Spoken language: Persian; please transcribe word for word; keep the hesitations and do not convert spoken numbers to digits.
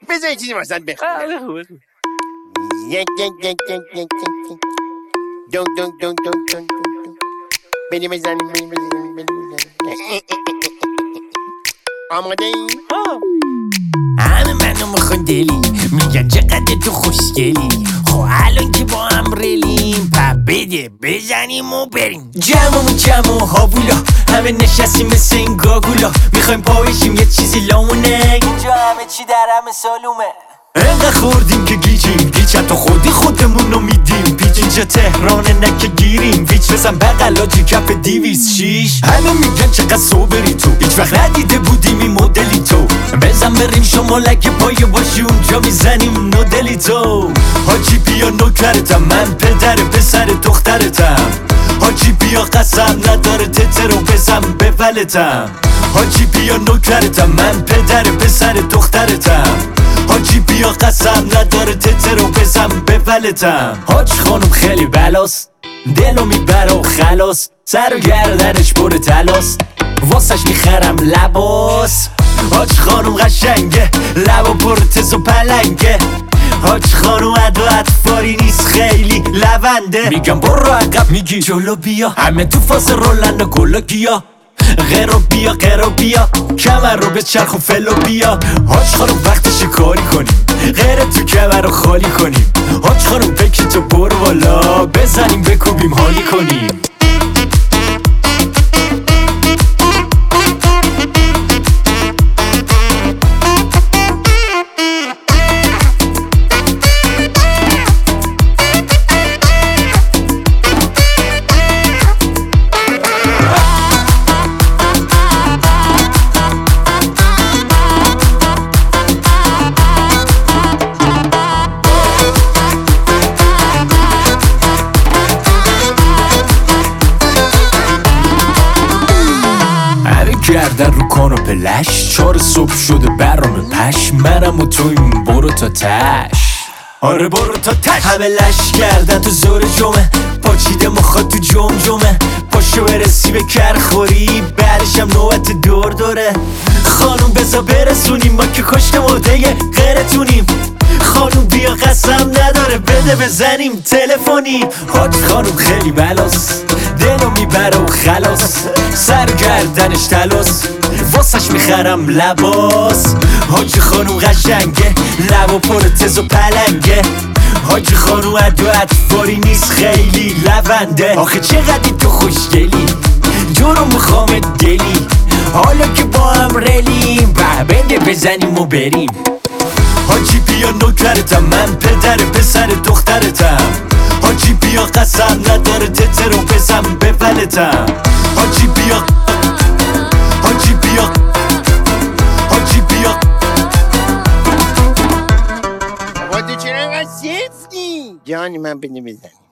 بذار یه چیزی واسط بخونم. یک یک یک یک یک یک دون دون دون دون دون بریم بزنیم بریم بزنیم بریم بزنیم. آماده ای؟ همه منو میخوان دلی، میگن چقدر تو خوشگلی. خب الان که با هم ریلیم، پا بده بزنیم و بریم. جمعمون جمع و هاوولا، همه نشستیم مثل این گاگولا. میخوایم پاوشیم یه چیزی لامونه، اینجا همه چی در همه سالومه. انقدر خوردیم که گیجیم، گیج حتی خودی خودمونو میدیم. پیچ اینجا تهرانه نکه گیریم، ویچ بزن بغلاجی کف دیویز شیش. همه میگن چقدر صبری تو، هیچ وقت ندیده بودیم این مدلی تو. بزن بریم شمالک پایه باشی اونجا میزنیم نودلی تو. حاجی بیا نوکرتم، من پدر پسر دخترتم. حاجی بیا قسم نداره تترو بزن بولتم. حاجی بیا نوکرتم، من پدر پسر دخترتم. حاجی بیا قسم نداره تترو بزن بولتم. حاج خانم خیلی بلاست، دلو میبره و خلاص. سر و گردنش پر تلاست، واسش میخرم لباس. حاج خانم قشنگه، لبا پر تز و پلنگه. حاج خانم عدو اطفاری نیست خیلی لونده. میگم برو عقب میگی جلو بیا، همه تو فاز رولن و گلا گیا. غیرو بیا غیرو بیا، کمر رو به چرخ و فلو بیا. حاج خانم وقتش کاری کنیم، غیر تو کمر رو خالی کنیم. حاج خانم بکی تو برو بالا، بزنیم بکوبیم حالی کنیم. گردن رو کاناپه لش، چهار صبح شده برام پش. منم و تویم برو تا تش، آره برو تا تش. همه لش کردن تو زور جمعه، پاچیده مخواد تو جم جمعه. پاشو برسی به کرخوری، بعدشم نوبت دور دوره. خانوم بزا برسونیم، ما که کشت مرده غیرتونیم. خانوم بیا قسم نداره بده بزنیم تلفنی. حاج خانوم خیلی بلاست، دلو میبره و خلاص. سر گردنش تلاس، واسش میخرم لباس. حاج خانوم قشنگه، لبا پر تز و پلنگه. حاج خانوم عدو اطفاری نیست خیلی لونده. آخه چقدر تو خوشگلی، جورو میخوام دلی. حالا که با هم ریلیم، به بده بزنیم و بریم. حاجی بیا نوکرتم، من پدر پسر دخترتم. حاجی بیا قسم نداره تترو بزن بولتم. حاجی بیا حاجی بیا حاجی بیا. بابا تو چرا انقدر سفتی؟ جانی من بده بزن.